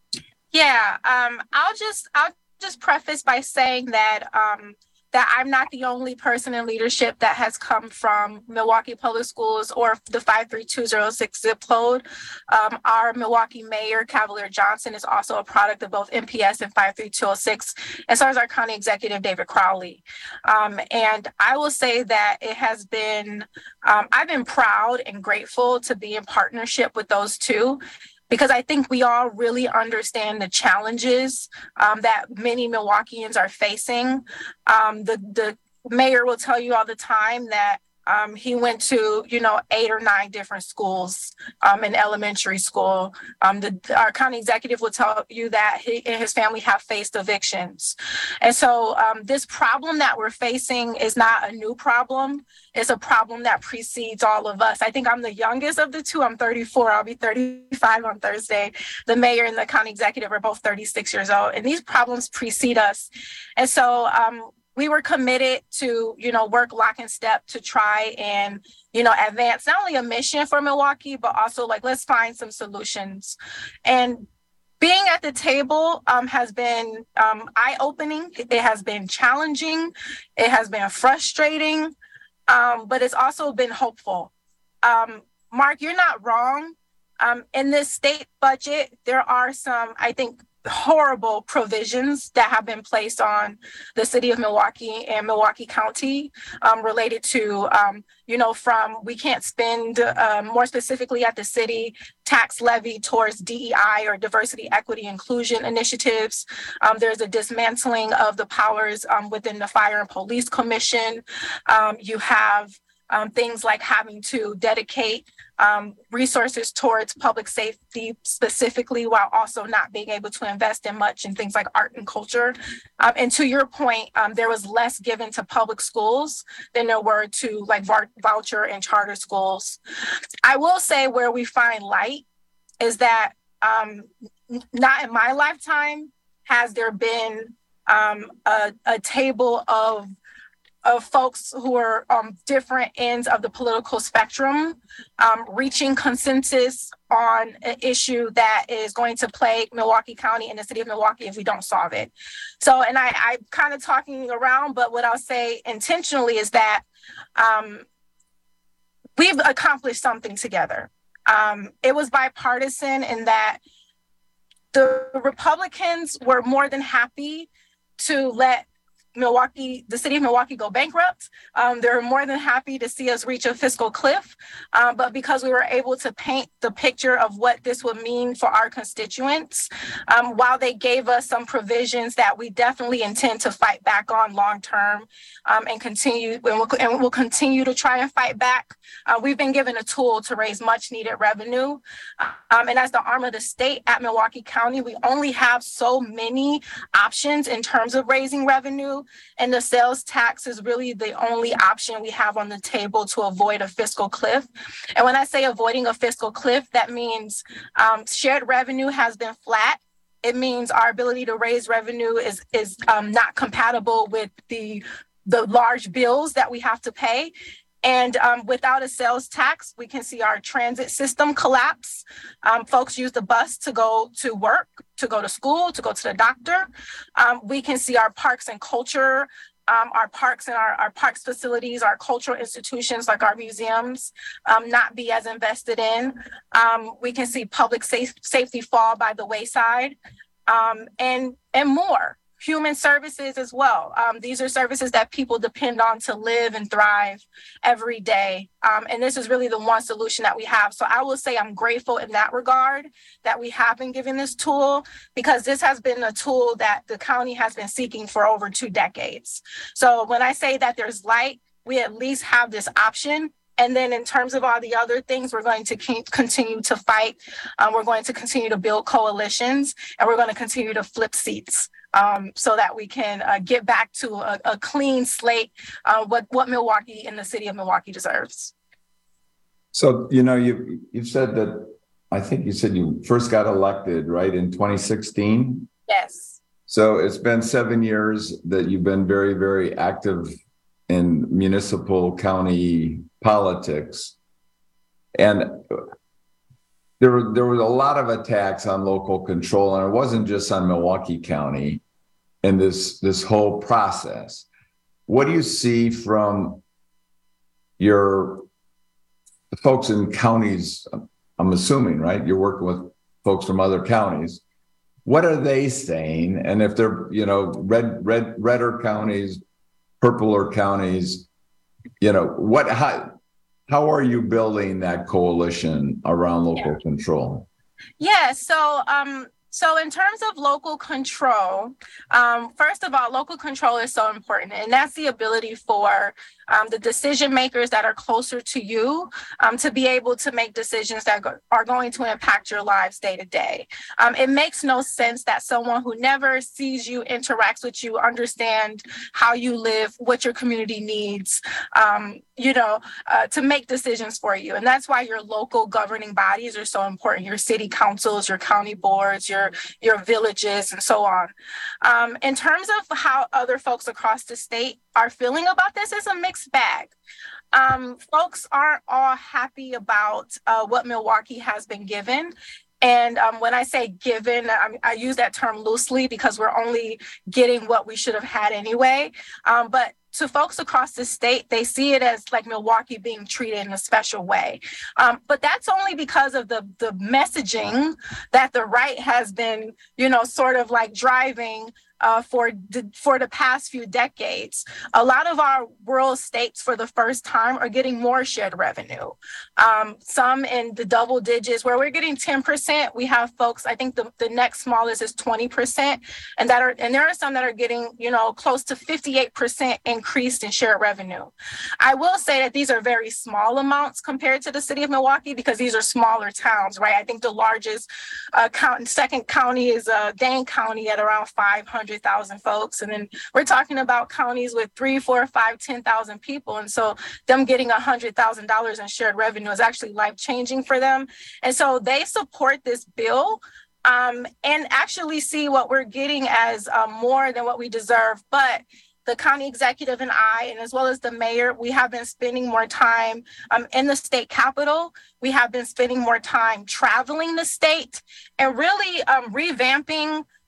Yeah, um, I'll just I'll just preface by saying that um, that I'm not the only person in leadership that has come from Milwaukee Public Schools or the five three two zero six zip code. Um, our Milwaukee Mayor, Cavalier Johnson, is also a product of both M P S and five three two zero six, and so is our County Executive, David Crowley. Um, and I will say that it has been, um, I've been proud and grateful to be in partnership with those two, because I think we all really understand the challenges um, that many Milwaukeeans are facing. Um, the, the mayor will tell you all the time that um, he went to, you know, eight or nine different schools um, in elementary school. Um, the, our county executive will tell you that he and his family have faced evictions. And so um, this problem that we're facing is not a new problem. It's a problem that precedes all of us. I think I'm the youngest of the two. I'm thirty-four. I'll be thirty-five on Thursday. The mayor and the county executive are both thirty-six years old, and these problems precede us. And so um, we were committed to, you know, work lock and step to try and, you know, advance not only a mission for Milwaukee, but also like, let's find some solutions. And being at the table um, has been um, eye-opening. It has been challenging. It has been frustrating. Um, but it's also been hopeful. Um, Mark, you're not wrong. Um, in this state budget, there are some, I think, horrible provisions that have been placed on the city of Milwaukee and Milwaukee County um, related to, um, you know, from we can't spend um, more specifically at the city tax levy towards D E I or diversity, equity, inclusion initiatives. Um, there's a dismantling of the powers um, within the Fire and Police Commission. Um, you have Um, things like having to dedicate um, resources towards public safety specifically, while also not being able to invest in much in things like art and culture. Um, and to your point, um, there was less given to public schools than there were to like voucher and charter schools. I will say where we find light is that um, not in my lifetime has there been um, a, a table of of folks who are on different ends of the political spectrum, um, reaching consensus on an issue that is going to plague Milwaukee County and the city of Milwaukee if we don't solve it. So, and I, I'm kind of talking around, but what I'll say intentionally is that um, we've accomplished something together. Um, it was bipartisan in that the Republicans were more than happy to let Milwaukee, the city of Milwaukee go bankrupt, um, they're more than happy to see us reach a fiscal cliff. Um, but because we were able to paint the picture of what this would mean for our constituents, um, while they gave us some provisions that we definitely intend to fight back on long term um, and continue, and we'll, and we'll continue to try and fight back. Uh, we've been given a tool to raise much needed revenue. Um, and as the arm of the state at Milwaukee County, we only have so many options in terms of raising revenue. And the sales tax is really the only option we have on the table to avoid a fiscal cliff. And when I say avoiding a fiscal cliff, that means um, shared revenue has been flat. It means our ability to raise revenue is, is um, not compatible with the, the large bills that we have to pay. And um, without a sales tax, we can see our transit system collapse. Um, folks use the bus to go to work, to go to school, to go to the doctor. Um, we can see our parks and culture, um, our parks and our, our parks facilities, our cultural institutions like our museums um, not be as invested in. Um, we can see public safe, safety fall by the wayside um, and, and more. Human services as well. Um, these are services that people depend on to live and thrive every day. Um, and this is really the one solution that we have. So I will say I'm grateful in that regard that we have been given this tool, because this has been a tool that the county has been seeking for over two decades. So when I say that there's light, we at least have this option. And then in terms of all the other things, we're going to keep, continue to fight. Um, we're going to continue to build coalitions, and we're going to continue to flip seats. Um, so that we can uh, get back to a, a clean slate, uh, what, what Milwaukee and the city of Milwaukee deserves. So, you know, you, you've said that, I think you said you first got elected, right, in twenty sixteen? Yes. So it's been seven years that you've been very, very active in municipal county politics. And There were, there was a lot of attacks on local control, and it wasn't just on Milwaukee County in this, this whole process. What do you see from your folks in counties? I'm assuming, right? You're working with folks from other counties. What are they saying? And if they're, you know, red, red, redder counties, purpler counties, you know, what, how, How are you building that coalition around local yeah. control? Yeah, so um, so in terms of local control, um, first of all, local control is so important, and that's the ability for um, the decision makers that are closer to you um, to be able to make decisions that go- are going to impact your lives day to day. Um, it makes no sense that someone who never sees you, interacts with you, understand how you live, what your community needs, um, you know, uh, to make decisions for you. And that's why your local governing bodies are so important. Your city councils, your county boards, your, your villages, and so on. Um, in terms of how other folks across the state are feeling about this, it's a mixed bag. Um, folks aren't all happy about uh, what Milwaukee has been given. And um, when I say given, I, I use that term loosely because we're only getting what we should have had anyway. Um, but to folks across the state, they see it as like Milwaukee being treated in a special way. Um, but that's only because of the, the messaging that the right has been, you know, sort of like driving Uh, for the, for the past few decades. A lot of our rural states for the first time are getting more shared revenue. Um, some in the double digits where we're getting ten percent. We have folks, I think the, the next smallest is twenty percent. And that are and there are some that are getting, you know, close to fifty-eight percent increased in shared revenue. I will say that these are very small amounts compared to the city of Milwaukee because these are smaller towns, right? I think the largest uh, count, second county is uh, Dane County at around five hundred thousand folks. And then we're talking about counties with three, four, five, ten thousand people. And so them getting a hundred thousand dollars in shared revenue is actually life changing for them. And so they support this bill um, and actually see what we're getting as uh, more than what we deserve. But the county executive and I, and as well as the mayor, we have been spending more time um, in the state capitol. We have been spending more time traveling the state and really um, revamping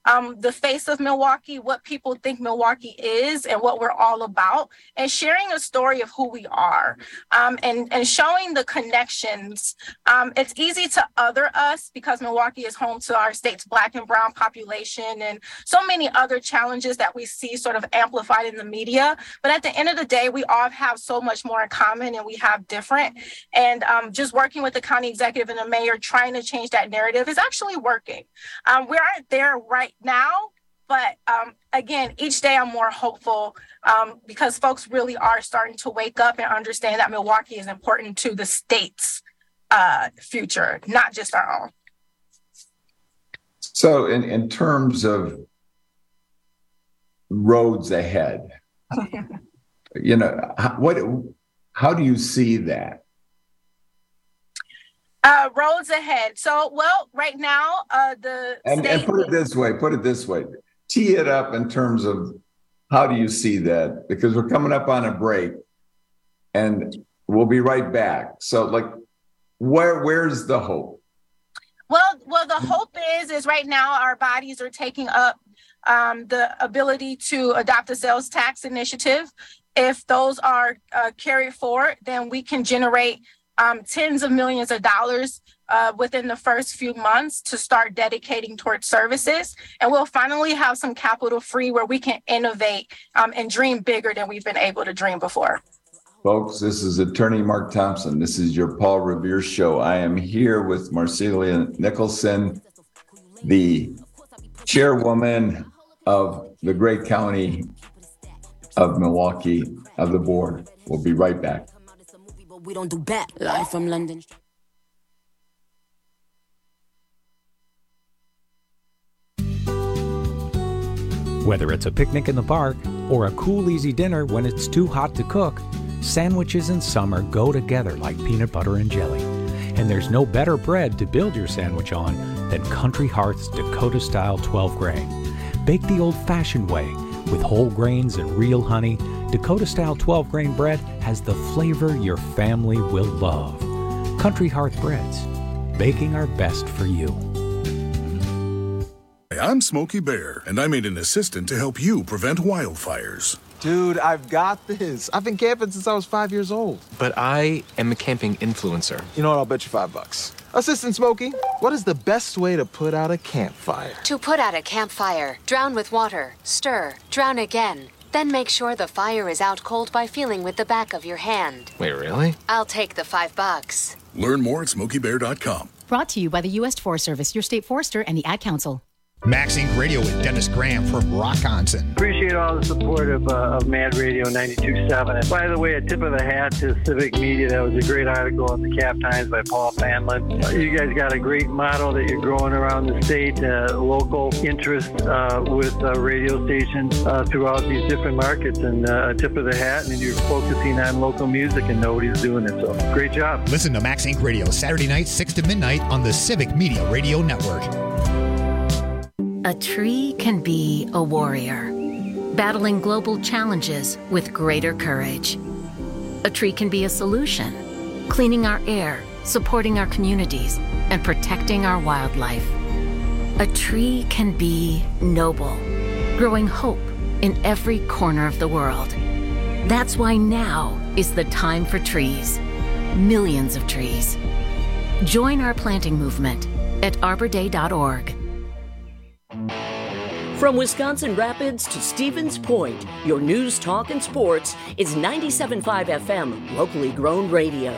um, the face of Milwaukee, what people think Milwaukee is and what we're all about, and sharing a story of who we are, um, and, and showing the connections. Um, it's easy to other us because Milwaukee is home to our state's Black and brown population and so many other challenges that we see sort of amplified in the media. But at the end of the day, we all have so much more in common and we have different. And um, just working with the county executive and the mayor trying to change that narrative is actually working. Um, we aren't there right now, but um, again, each day I'm more hopeful um, because folks really are starting to wake up and understand that Milwaukee is important to the state's uh, future, not just our own. So in, in terms of roads ahead, you know, how, what, how do you see that? Uh, roads ahead. So, well, right now, uh, the and, state- and put it this way, put it this way, tee it up in terms of how do you see that? Because we're coming up on a break and we'll be right back. So like, where, where's the hope? Well, well, the hope is, is right now our bodies are taking up um, the ability to adopt a sales tax initiative. If those are uh, carried forward, then we can generate um, tens of millions of dollars uh, within the first few months to start dedicating towards services. And we'll finally have some capital free where we can innovate um, and dream bigger than we've been able to dream before. Folks, this is Attorney Mark Thompson. This is your Paul Revere Show. I am here with Marcelia Nicholson, the chairwoman of the great county of Milwaukee, of the board. We'll be right back. We don't do bad. Live from London. Whether it's a picnic in the park or a cool, easy dinner when it's too hot to cook, sandwiches in summer go together like peanut butter and jelly. And there's no better bread to build your sandwich on than Country Hearth's Dakota-style twelve grain. Baked the old-fashioned way with whole grains and real honey, Dakota-style twelve grain bread has the flavor your family will love. Country Hearth Breads, baking our best for you. I'm Smokey Bear, and I made an assistant to help you prevent wildfires. Dude, I've got this. I've been camping since I was five years old. But I am a camping influencer. You know what? I'll bet you five bucks. Assistant Smokey, what is the best way to put out a campfire? To put out a campfire, drown with water, stir, drown again. Then make sure the fire is out cold by feeling with the back of your hand. Wait, really? I'll take the five bucks. Learn more at smokey bear dot com. Brought to you by the U S Forest Service, your state forester, and the Ad Council. Max Incorporated. Radio with Dennis Graham from Rockonson. Appreciate all the support of, uh, of Mad Radio ninety-two point seven. And by the way, a tip of the hat to Civic Media. That was a great article in the Cap Times by Paul Fanlin. Uh, you guys got a great model that you're growing around the state, uh, local interest uh, with uh, radio stations uh, throughout these different markets. And uh, a tip of the hat, and you're focusing on local music, and nobody's doing it. So great job. Listen to Max Incorporated. Radio Saturday night, six to midnight on the Civic Media Radio Network. A tree can be a warrior, battling global challenges with greater courage. A tree can be a solution, cleaning our air, supporting our communities, and protecting our wildlife. A tree can be noble, growing hope in every corner of the world. That's why now is the time for trees. Millions of trees. Join our planting movement at arbor day dot org. From Wisconsin Rapids to Stevens Point, your news, talk, and sports is ninety-seven point five F M, locally grown radio.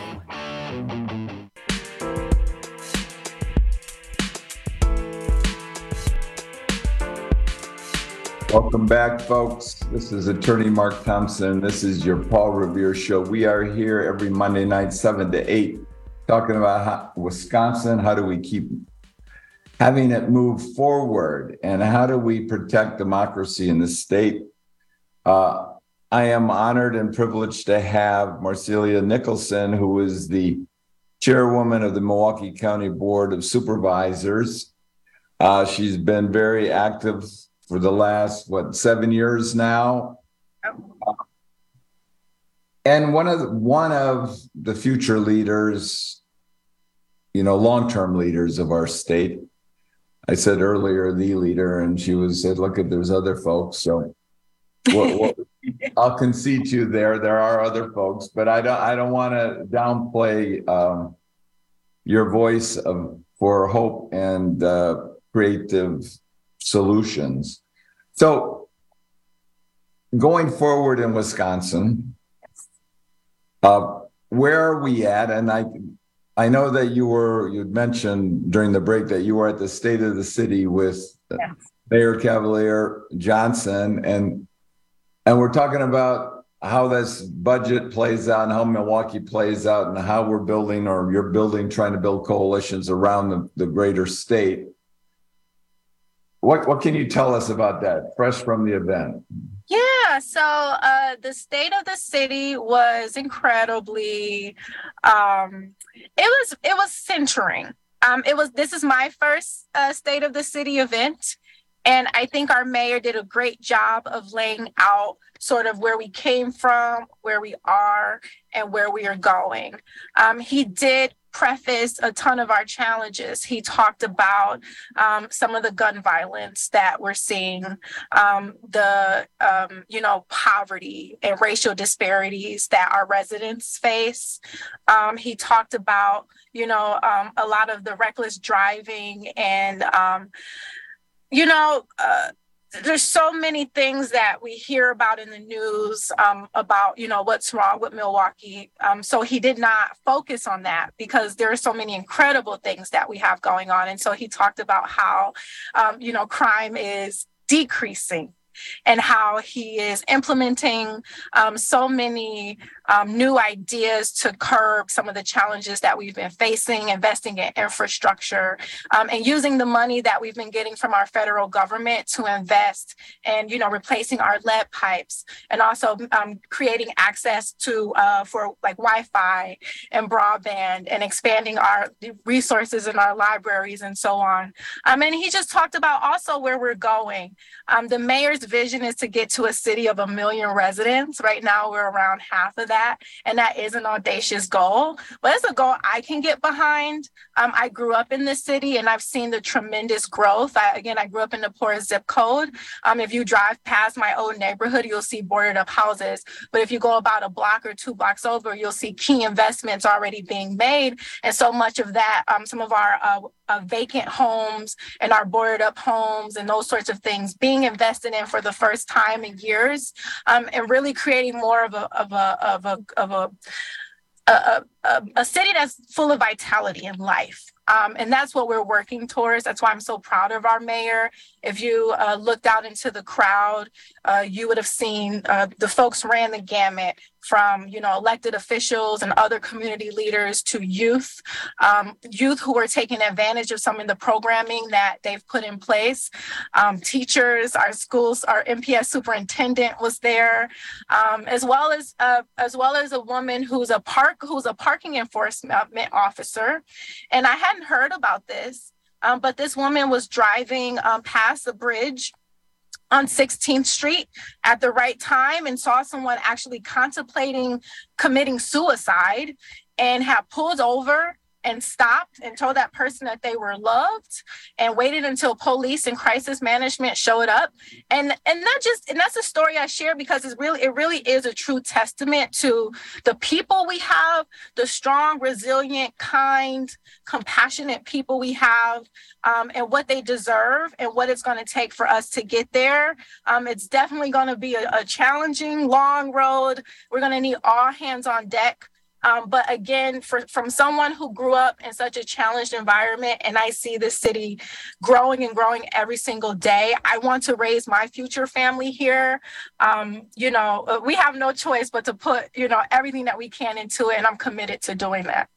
Welcome back, folks. This is Attorney Mark Thompson. This is your Paul Revere Show. We are here every Monday night, seven to eight, talking about how, Wisconsin. How do we keep having it move forward, and how do we protect democracy in the state? Uh, I am honored and privileged to have Marcelia Nicholson, who is the chairwoman of the Milwaukee County Board of Supervisors. Uh, she's been very active for the last, what, seven years now? Uh, and one of the, one of the future leaders, you know, long-term leaders of our state. I said earlier, the leader, and she was said, look, at there's other folks. So we'll, we'll, I'll concede to you there. There are other folks, but I don't, I don't want to downplay um, your voice of, for hope and uh, creative solutions. So going forward in Wisconsin, uh, where are we at? And I, I know that you were, you'd mentioned during the break that you were at the State of the City with yeah. Mayor Cavalier Johnson, and and we're talking about how this budget plays out and how Milwaukee plays out and how we're building, or you're building, trying to build coalitions around the, the greater state. What what can you tell us about that, fresh from the event? Yeah, so uh, the State of the City was incredibly, um, it was it was centering. Um, it was this is my first uh, State of the City event, and I think our mayor did a great job of laying out sort of where we came from, where we are, and where we are going. Um, he did preface a ton of our challenges. He talked about um, some of the gun violence that we're seeing, um, the, um, you know, poverty and racial disparities that our residents face. Um, he talked about, you know, um, a lot of the reckless driving and, um, you know, uh, there's so many things that we hear about in the news um, about, you know, what's wrong with Milwaukee. Um, so he did not focus on that because there are so many incredible things that we have going on. And so he talked about how, um, you know, crime is decreasing and how he is implementing um, so many um, new ideas to curb some of the challenges that we've been facing, investing in infrastructure, um, and using the money that we've been getting from our federal government to invest in, you know, replacing our lead pipes, and also um, creating access to uh, for like Wi-Fi and broadband, and expanding our resources in our libraries and so on. Um, and he just talked about also where we're going. Um, the mayor's vision is to get to a city of a million residents. Right now, we're around half of that, and that is an audacious goal, but it's a goal I can get behind. Um, I grew up in this city, and I've seen the tremendous growth. I, again, I grew up in the poorest zip code. Um, if you drive past my old neighborhood, you'll see boarded up houses, but if you go about a block or two blocks over, you'll see key investments already being made, and so much of that, um, some of our uh, uh, vacant homes and our boarded up homes and those sorts of things being invested in for the first time in years, um, and really creating more of a of a of a of a a, a, a city that's full of vitality and life. Um, and that's what we're working towards. That's why I'm so proud of our mayor. If you uh, looked out into the crowd, uh, you would have seen uh, the folks ran the gamut from, you know, elected officials and other community leaders to youth, um, youth who are taking advantage of some of the programming that they've put in place. Um, teachers, our schools, our M P S superintendent was there, um, as well as uh, as well as a woman who's a park who's a parking enforcement officer. And I hadn't heard about this, um, but this woman was driving um, past the bridge on sixteenth street at the right time and saw someone actually contemplating committing suicide, and had pulled over and stopped and told that person that they were loved, and waited until police and crisis management showed up. And and not just and that's a story I share because it's really it really is a true testament to the people we have, the strong, resilient, kind, compassionate people we have, um, and what they deserve and what it's going to take for us to get there. Um, it's definitely going to be a, a challenging, long road. We're going to need all hands on deck. Um, but again, for, from someone who grew up in such a challenged environment, and I see this city growing and growing every single day, I want to raise my future family here. Um, you know, we have no choice but to put, you know, everything that we can into it, and I'm committed to doing that.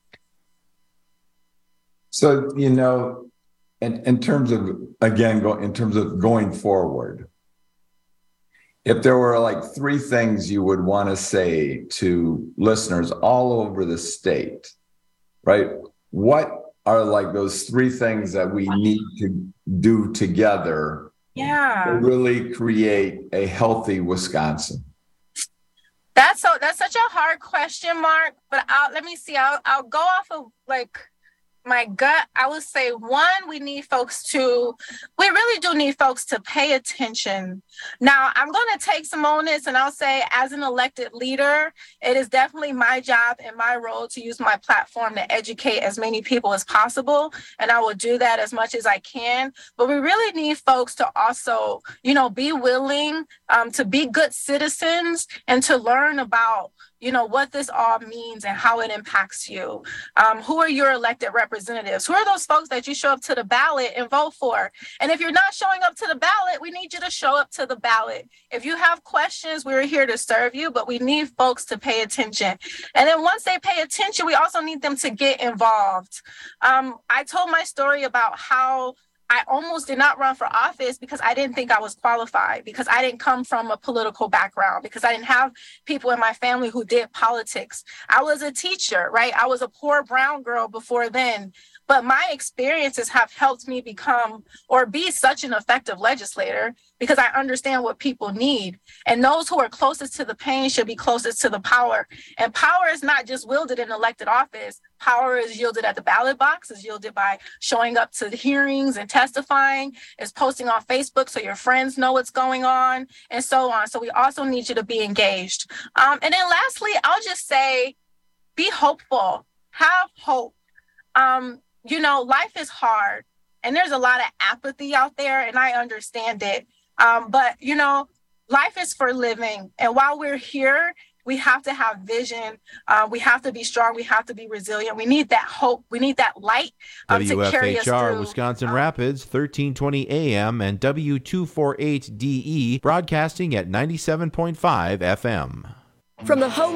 So, you know, in, in terms of, again, go, in terms of going forward, if there were like three things you would want to say to listeners all over the state, right? What are like those three things that we need to do together yeah. to really create a healthy Wisconsin? That's so that's such a hard question, Mark, but I'll, let me see. I'll, I'll go off of like my gut, I would say, one, we need folks to, we really do need folks to pay attention. Now, I'm going to take some onus, and I'll say, as an elected leader, it is definitely my job and my role to use my platform to educate as many people as possible, and I will do that as much as I can. But we really need folks to also, you know, be willing um, to be good citizens and to learn about, you know, what this all means and how it impacts you. Um, who are your elected representatives? Who are those folks that you show up to the ballot and vote for? And if you're not showing up to the ballot, we need you to show up to the ballot. If you have questions, we're here to serve you, but we need folks to pay attention. And then once they pay attention, we also need them to get involved. Um, I told my story about how I almost did not run for office because I didn't think I was qualified, because I didn't come from a political background, because I didn't have people in my family who did politics. I was a teacher, right? I was a poor brown girl before then. But my experiences have helped me become or be such an effective legislator because I understand what people need. And those who are closest to the pain should be closest to the power. And power is not just wielded in elected office. Power is yielded at the ballot box, is yielded by showing up to the hearings and testifying, is posting on Facebook so your friends know what's going on, and so on. So we also need you to be engaged. Um, and then lastly, I'll just say, be hopeful, have hope. Um, You know, life is hard and there's a lot of apathy out there, and I understand it. Um, but, you know, life is for living. And while we're here, we have to have vision. Uh, we have to be strong. We have to be resilient. We need that hope. We need that light um, to carry us through. W F H R Wisconsin um, Rapids, thirteen twenty A M and W two forty-eight D E, broadcasting at ninety-seven point five F M. From the home